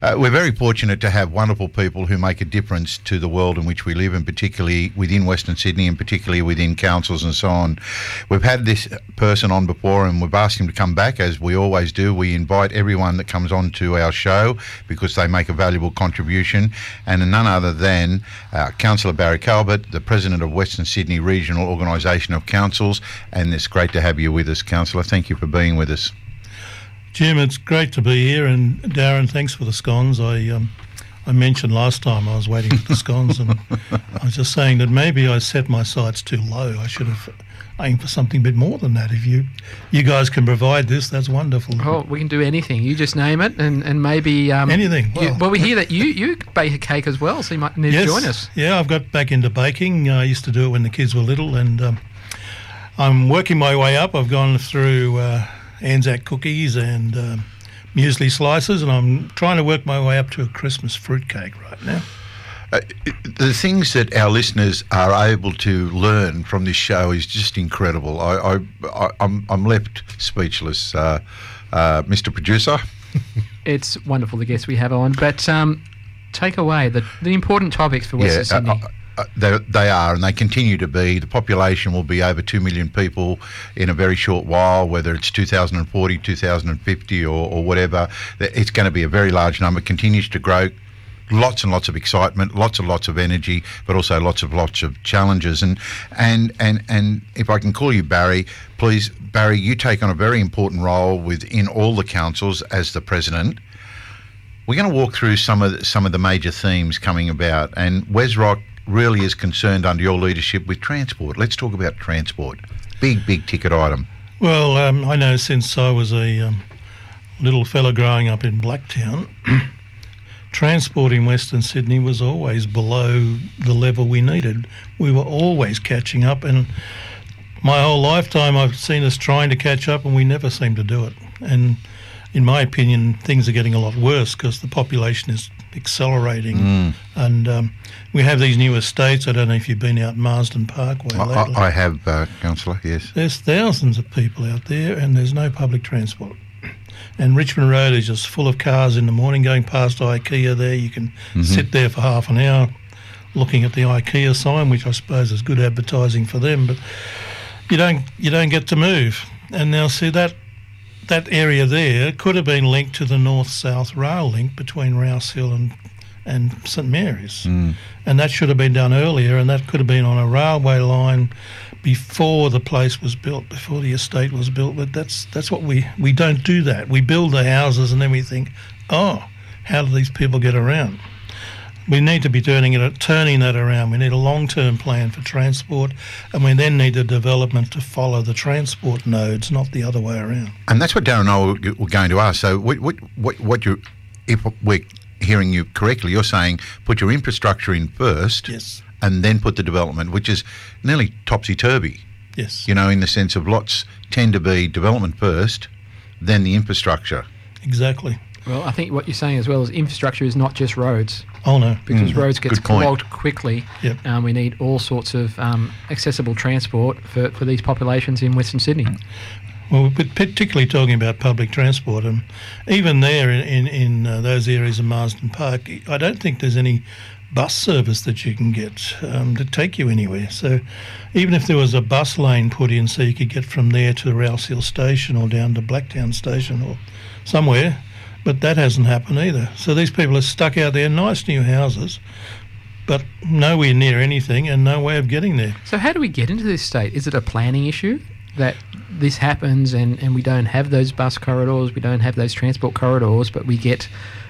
We're very fortunate to have wonderful people who make a difference to the world in which we live, and particularly within Western Sydney and particularly within councils and so on. We've had this person on before and we've asked him to come back, as we always do. We invite everyone that comes on to our show because they make a valuable contribution, and none other than Councillor Barry Calvert, the President of Western Sydney Regional Organisation of Councils, and it's great to have you with us, Councillor. Thank you for being with us. Jim, it's great to be here, and Darren, thanks for the scones. I mentioned last time I was waiting for the scones, and I was just saying that maybe I set my sights too low. I should have aimed for something a bit more than that. If you guys can provide this, that's wonderful. Oh, we can do anything. You just name it, and maybe anything. Well, we hear that you bake a cake as well, so you might need to join us. Yeah, I've got back into baking. I used to do it when the kids were little, and I'm working my way up. I've gone through Anzac cookies and muesli slices, and I'm trying to work my way up to a Christmas fruitcake right now. The things that our listeners are able to learn from this show is just incredible. I'm left speechless, Mr. Producer. It's wonderful, the guests we have on, but take away the important topics for Western Sydney. They are, and they continue to be. The population will be over 2 million people in a very short while, whether it's 2040, 2050 or whatever. It's going to be a very large number, continues to grow. Lots and lots of excitement, lots and lots of energy, but also lots of challenges. And if I can call you Barry, please, Barry, you take on a very important role within all the councils as the president. We're going to walk through some of the major themes coming about, and WesRock really is concerned under your leadership with transport. Let's talk about transport. Big ticket item. Well, I know since I was a little fella growing up in Blacktown, transport in Western Sydney was always below the level we needed. We were always catching up, and my whole lifetime I've seen us trying to catch up and we never seem to do it. And in my opinion, things are getting a lot worse because the population is accelerating, and we have these new estates. I don't know if you've been out Marsden Parkway lately. I have, Councillor, yes. There's thousands of people out there and there's no public transport. And Richmond Road is just full of cars in the morning going past IKEA there. You can sit there for half an hour looking at the IKEA sign, which I suppose is good advertising for them, but you don't get to move. And now see that area there could have been linked to the north-south rail link between Rouse Hill and St Mary's. And that should have been done earlier, and that could have been on a railway line before the place was built, before the estate was built. But that's what we don't do that. We build the houses and then we think, oh, how do these people get around? We need to be turning that around. We need a long-term plan for transport, and we then need a development to follow the transport nodes, not the other way around. And that's what Darren and I were going to ask. So what you, if we're hearing you correctly, you're saying put your infrastructure in first, yes, and then put the development, which is nearly topsy-turvy. Yes. You know, in the sense of lots tend to be development first, then the infrastructure. Exactly. Well, I think what you're saying as well is infrastructure is not just roads. Oh, no. Because roads get clogged quickly. Yep. We need all sorts of accessible transport for these populations in Western Sydney. Well, we're particularly talking about public transport. And even there in those areas of Marsden Park, I don't think there's any bus service that you can get to take you anywhere. So even if there was a bus lane put in so you could get from there to Rouse Hill Station or down to Blacktown Station or somewhere, but that hasn't happened either. So these people are stuck out there, nice new houses, but nowhere near anything and no way of getting there. So how do we get into this state? Is it a planning issue that this happens and we don't have those bus corridors, we don't have those transport corridors, but we get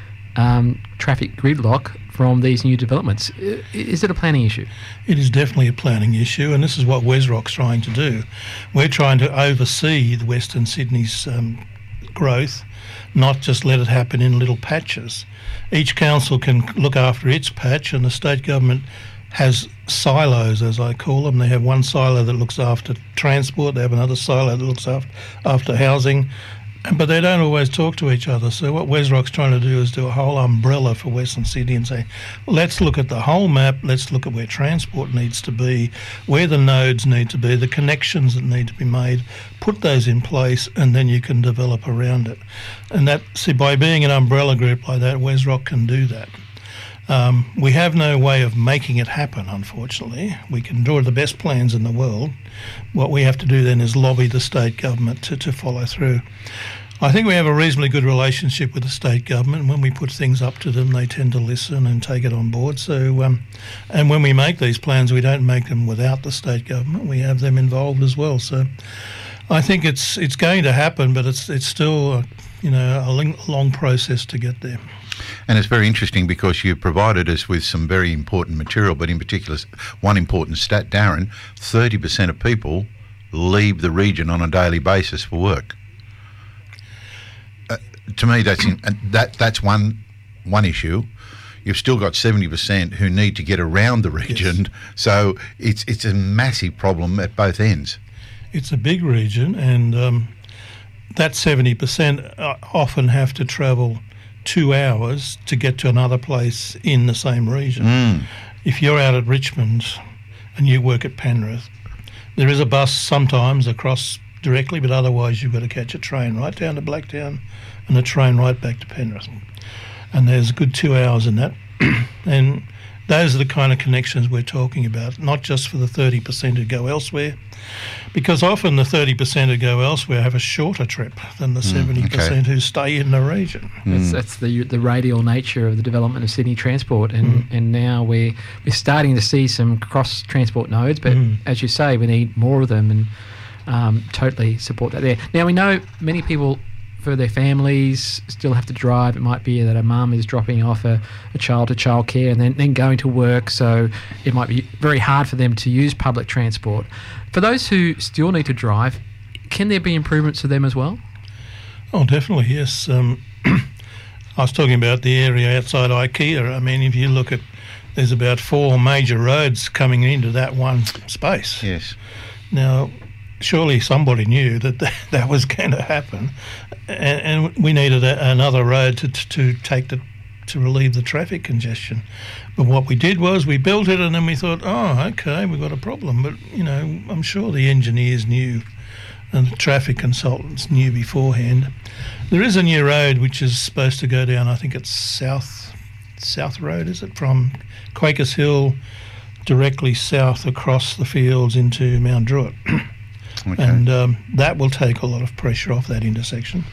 traffic gridlock from these new developments? Is it a planning issue? It is definitely a planning issue, and this is what WesRock's trying to do. We're trying to oversee the Western Sydney's growth, not just let it happen in little patches. Each council can look after its patch, and the state government has silos, as I call them. They have one silo that looks after transport, they have another silo that looks after housing, But they don't always talk to each other. So what Wesrock's trying to do is do a whole umbrella for Western Sydney and say, let's look at the whole map, let's look at where transport needs to be, where the nodes need to be, the connections that need to be made, put those in place, and then you can develop around it. And by being an umbrella group like that, Wesrock can do that. We have no way of making it happen, unfortunately. We can draw the best plans in the world. What we have to do then is lobby the state government to follow through. I think we have a reasonably good relationship with the state government. When we put things up to them, they tend to listen and take it on board. So, and when we make these plans, we don't make them without the state government. We have them involved as well. So I think it's going to happen, but it's still a long process to get there. And it's very interesting because you provided us with some very important material, but in particular, one important stat, Darren, 30% of people leave the region on a daily basis for work. To me, that's one issue. You've still got 70% who need to get around the region, yes. So it's a massive problem at both ends. It's a big region, and that 70% often have to travel 2 hours to get to another place in the same region. If you're out at Richmond and you work at Penrith, there is a bus sometimes across directly, but otherwise you've got to catch a train right down to Blacktown and a train right back to Penrith. And there's a good 2 hours in that. And those are the kind of connections we're talking about, not just for the 30% who go elsewhere, because often the 30% who go elsewhere have a shorter trip than the 70% who stay in the region. That's the radial nature of the development of Sydney transport, and now we're starting to see some cross-transport nodes, but as you say, we need more of them, and totally support that there. Now, we know many people, for their families, still have to drive. It might be that a mum is dropping off a child to childcare and then going to work, so it might be very hard for them to use public transport. For those who still need to drive, can there be improvements to them as well? Oh, definitely, yes. I was talking about the area outside IKEA. I mean, if you look at, there's about 4 major roads coming into that one space. Yes. Now, surely somebody knew that was going to happen, and we needed another road to relieve the traffic congestion. But what we did was we built it, and then we thought, oh, okay, we've got a problem. But I'm sure the engineers knew, and the traffic consultants knew beforehand. There is a new road which is supposed to go down. I think it's South Road, is it, from Quakers Hill directly south across the fields into Mount Druitt. Okay. And that will take a lot of pressure off that intersection.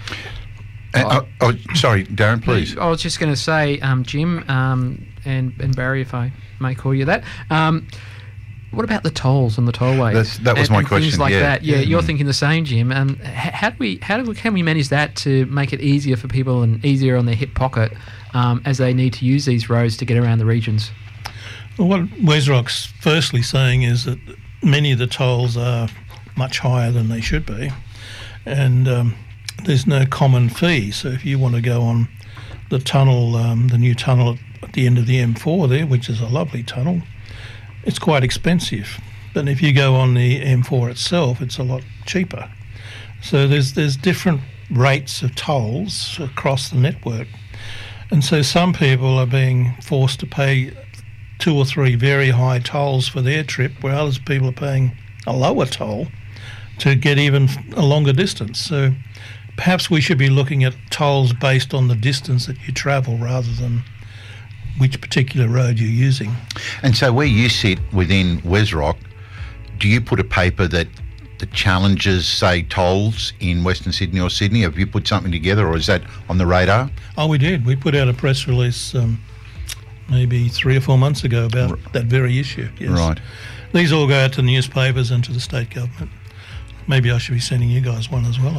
Sorry, Darren, please. I was just going to say, Jim and Barry, if I may call you that, what about the tolls and the tollways? That was my question. Things like that. Yeah, you're thinking the same, Jim. How can we manage that to make it easier for people and easier on their hip pocket as they need to use these roads to get around the regions? Well, what Wesrock's firstly saying is that many of the tolls are much higher than they should be, and there's no common fee. So if you want to go on the tunnel, the new tunnel at the end of the M4 there, which is a lovely tunnel, it's quite expensive. But if you go on the M4 itself, it's a lot cheaper. So there's different rates of tolls across the network, and so some people are being forced to pay 2 or 3 very high tolls for their trip, where others people are paying a lower toll to get even a longer distance. So perhaps we should be looking at tolls based on the distance that you travel rather than which particular road you're using. And so where you sit within Wesrock, do you put a paper that challenges, say, tolls in Western Sydney or Sydney? Have you put something together, or is that on the radar? Oh, we did. We put out a press release maybe 3 or 4 months ago about that very issue. Yes. Right. These all go out to the newspapers and to the state government. Maybe I should be sending you guys one as well.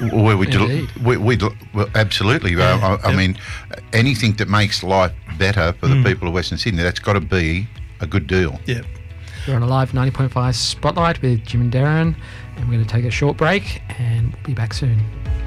Well, absolutely. I mean, anything that makes life better for the people of Western Sydney, that's got to be a good deal. Yeah. We're on a live 90.5 Spotlight with Jim and Darren, and we're going to take a short break, and we'll be back soon.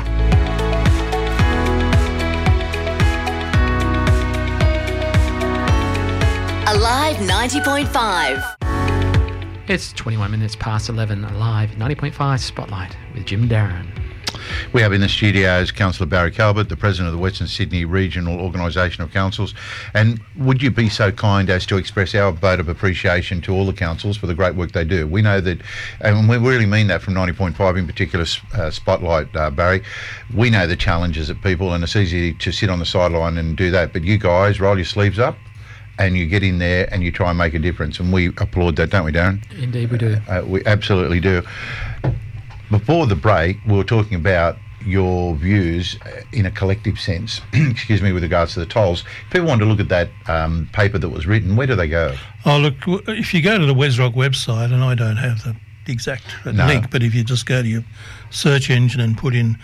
Alive 90.5. It's 21 minutes past 11, Alive 90.5 Spotlight with Jim and Darren. We have in the studios Councillor Barry Calvert, the President of the Western Sydney Regional Organisation of Councils. And would you be so kind as to express our vote of appreciation to all the councils for the great work they do? We know that, and we really mean that from 90.5 in particular, Spotlight, Barry, we know the challenges of people, and it's easy to sit on the sideline and do that. But you guys roll your sleeves up and you get in there and you try and make a difference. And we applaud that, don't we, Darren? Indeed we do. We absolutely do. Before the break, we were talking about your views in a collective sense, excuse me, with regards to the tolls. If people want to look at that paper that was written, where do they go? Oh, look, if you go to the WesRock website, and I don't have the exact link, but if you just go to your search engine and put in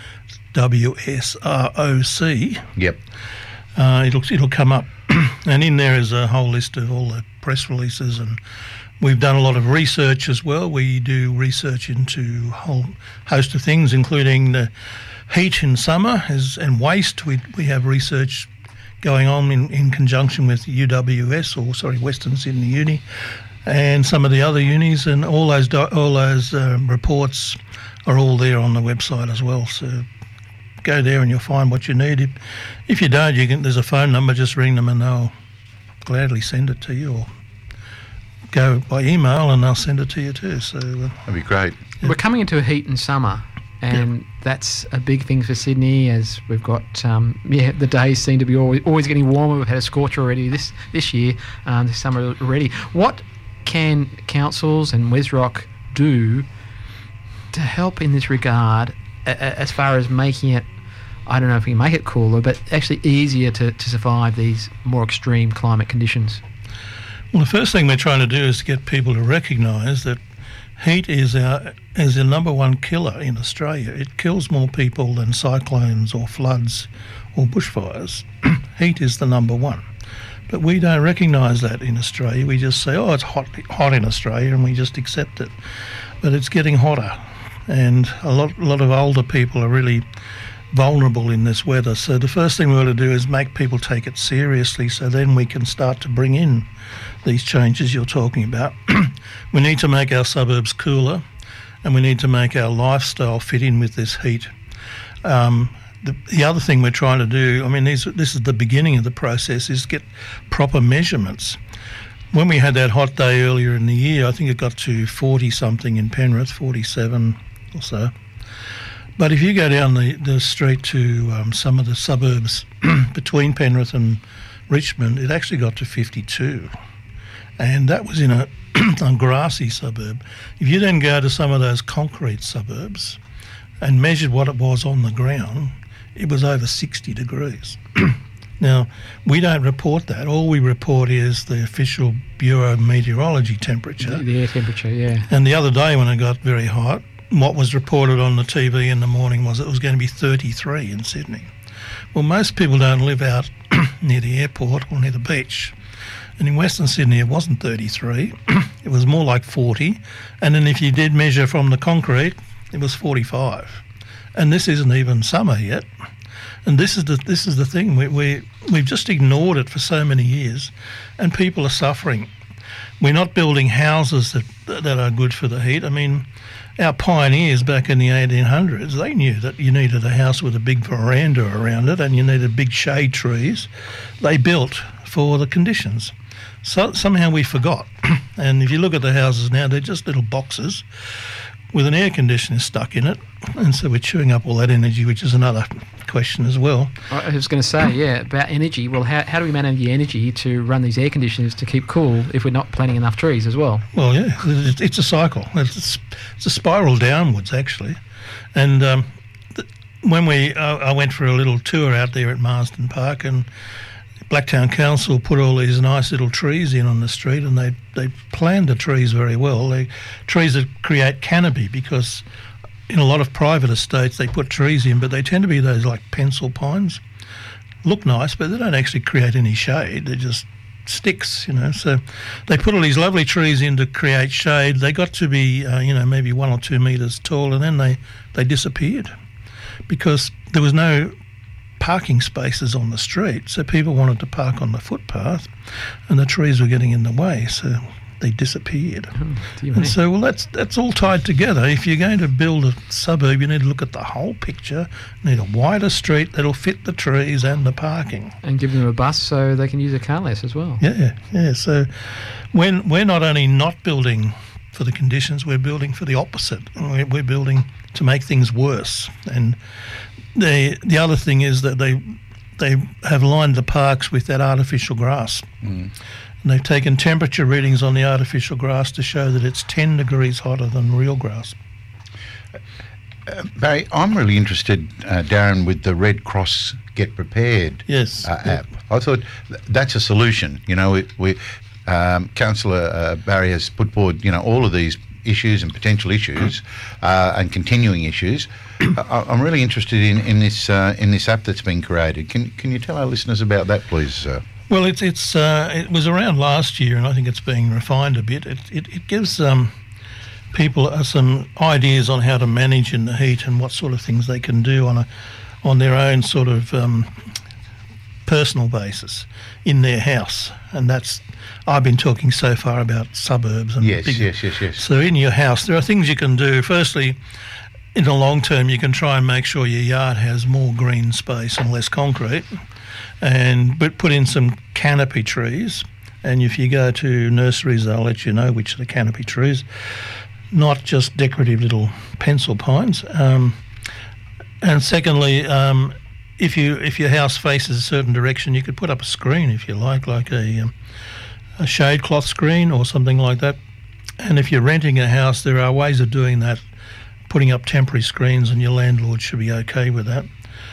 WSROC, yep, it'll come up. And in there is a whole list of all the press releases, and we've done a lot of research as well. We do research into a whole host of things, including the heat in summer and waste. We have research going on in conjunction with UWS, Western Sydney Uni, and some of the other unis, and all those reports are all there on the website as well. So go there and you'll find what you need. If you don't, there's a phone number. Just ring them and they'll gladly send it to you, or go by email and they'll send it to you too. So that'd be great. Yeah. We're coming into a heat in summer, and that's a big thing for Sydney, as we've got the days seem to be always getting warmer. We've had a scorcher already this year, this summer already. What can councils and WesRock do to help in this regard, as far as making it, I don't know if we can make it cooler, but actually easier to survive these more extreme climate conditions? Well, the first thing we're trying to do is to get people to recognise that heat is the number one killer in Australia. It kills more people than cyclones or floods or bushfires. Heat is the number one. But we don't recognise that in Australia. We just say, oh, it's hot in Australia, and we just accept it. But it's getting hotter, and a lot of older people are really vulnerable in this weather. So the first thing we want to do is make people take it seriously, so then we can start to bring in these changes you're talking about. We need to make our suburbs cooler, and we need to make our lifestyle fit in with this heat. The other thing we're trying to do, I mean, this is the beginning of the process, is get proper measurements. When we had that hot day earlier in the year, I think it got to 40-something in Penrith, 47 or so. But if you go down the street to some of the suburbs between Penrith and Richmond, it actually got to 52. And that was in a grassy suburb. If you then go to some of those concrete suburbs and measured what it was on the ground, it was over 60 degrees. Now, we don't report that. All we report is the official Bureau of Meteorology temperature. The air temperature, yeah. And the other day when it got very hot, what was reported on the TV in the morning was it was going to be 33 in Sydney. Well, most people don't live out near the airport or near the beach. And in Western Sydney, it wasn't 33. It was more like 40. And then if you did measure from the concrete, it was 45. And this isn't even summer yet. And this is the thing. We've just ignored it for so many years, and people are suffering. We're not building houses that are good for the heat. I mean, our pioneers back in the 1800s, they knew that you needed a house with a big veranda around it and you needed big shade trees. They built for the conditions. So somehow we forgot. And if you look at the houses now, they're just little boxes with an air conditioner stuck in it. And so we're chewing up all that energy, which is another question as well. I was going to say, yeah, about energy. Well, how do we manage the energy to run these air conditioners to keep cool if we're not planting enough trees as well? Well, yeah, it's a cycle. It's a spiral downwards, actually. And when I went for a little tour out there at Marsden Park, and Blacktown Council put all these nice little trees in on the street, and they planned the trees very well. Trees that create canopy, because in a lot of private estates they put trees in, but they tend to be those like pencil pines. Look nice, but they don't actually create any shade. They're just sticks, you know. So they put all these lovely trees in to create shade. They got to be, maybe 1 or 2 metres tall, and then they disappeared because there was no parking spaces on the street, so people wanted to park on the footpath, and the trees were getting in the way. So They disappeared. Dear And me. so, well, that's all tied together. If you're going to build a suburb, you need to look at the whole picture. You need a wider street that'll fit the trees and the parking. And give them a bus so they can use a car less as well. Yeah. So when we're not only not building for the conditions, we're building for the opposite. We're building to make things worse. And the other thing is that they have lined the parks with that artificial grass. And they've taken temperature readings on the artificial grass to show that it's 10 degrees hotter than real grass. Barry, I'm really interested, Darren, with the Red Cross Get Prepared Yes. app. I thought that's a solution. You know, Councillor Barry has put forward, all of these issues and potential issues and continuing issues. I'm really interested in this app that's been created. Can you tell our listeners about that, please, sir? Well, it was around last year, and I think it's being refined a bit. It gives people some ideas on how to manage in the heat and what sort of things they can do on their own sort of personal basis in their house. And I've been talking so far about suburbs and Yes. So in your house, there are things you can do. Firstly, in the long term, you can try and make sure your yard has more green space and less concrete. But put in some canopy trees, and if you go to nurseries, they'll let you know which are the canopy trees, not just decorative little pencil pines. And secondly, if your house faces a certain direction, you could put up a screen if you like a shade cloth screen or something like that. And if you're renting a house, there are ways of doing that, putting up temporary screens, and your landlord should be okay with that.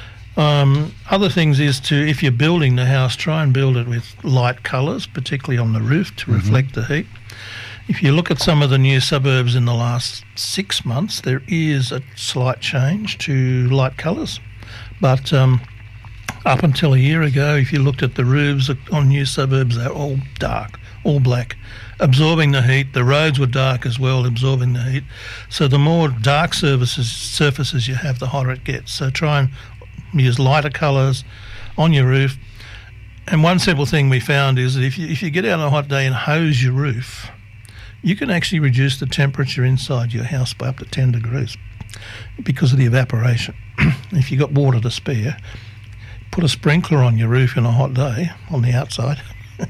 Other things is if you're building the house, try and build it with light colours, particularly on the roof to reflect the heat. If you look at some of the new suburbs in the last 6 months, there is a slight change to light colours. But up until a year ago, if you looked at the roofs on new suburbs, they're all dark, all black, absorbing the heat. The roads were dark as well, absorbing the heat. So the more dark surfaces you have, the hotter it gets. So try and use lighter colours on your roof. And one simple thing we found is that if you get out on a hot day and hose your roof, you can actually reduce the temperature inside your house by up to 10 degrees because of the evaporation. If you've got water to spare, put a sprinkler on your roof in a hot day on the outside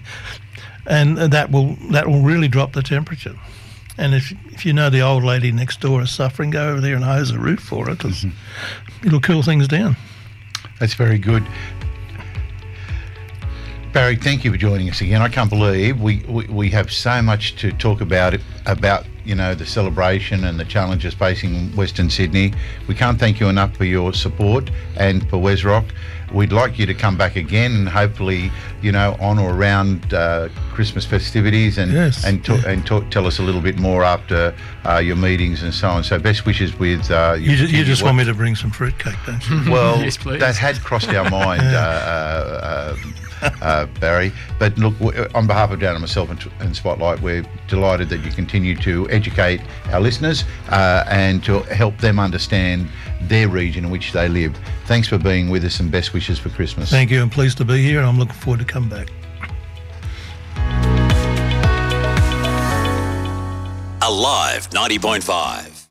and that will really drop the temperature. And if you know the old lady next door is suffering, go over there and hose the roof for her, because it'll cool things down. That's very good. Barry, thank you for joining us again. I can't believe we have so much to talk about the celebration and the challenges facing Western Sydney. We can't thank you enough for your support and for Wesrock. We'd like you to come back again and hopefully, on or around Christmas festivities and tell us a little bit more after your meetings and so on. So best wishes with you just want me to bring some fruitcake, don't you? Well, Yes, please. that had crossed our mind, Barry. But look, on behalf of Dan and myself and Spotlight, we're delighted that you continue to educate our listeners and to help them understand their region in which they live. Thanks for being with us and best wishes for Christmas. Thank you. I'm pleased to be here, and I'm looking forward to come back. Alive 90.5.